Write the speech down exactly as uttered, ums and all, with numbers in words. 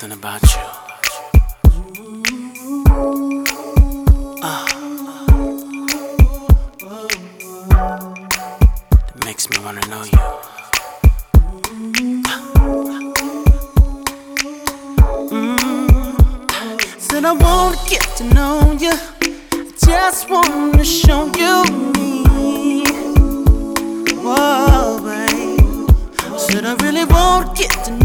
something about you. Uh, that makes me wanna know you. Mm. Said I wanna get to know you. Just wanna show you me. Whoa, babe. Said I really wanna get to know you.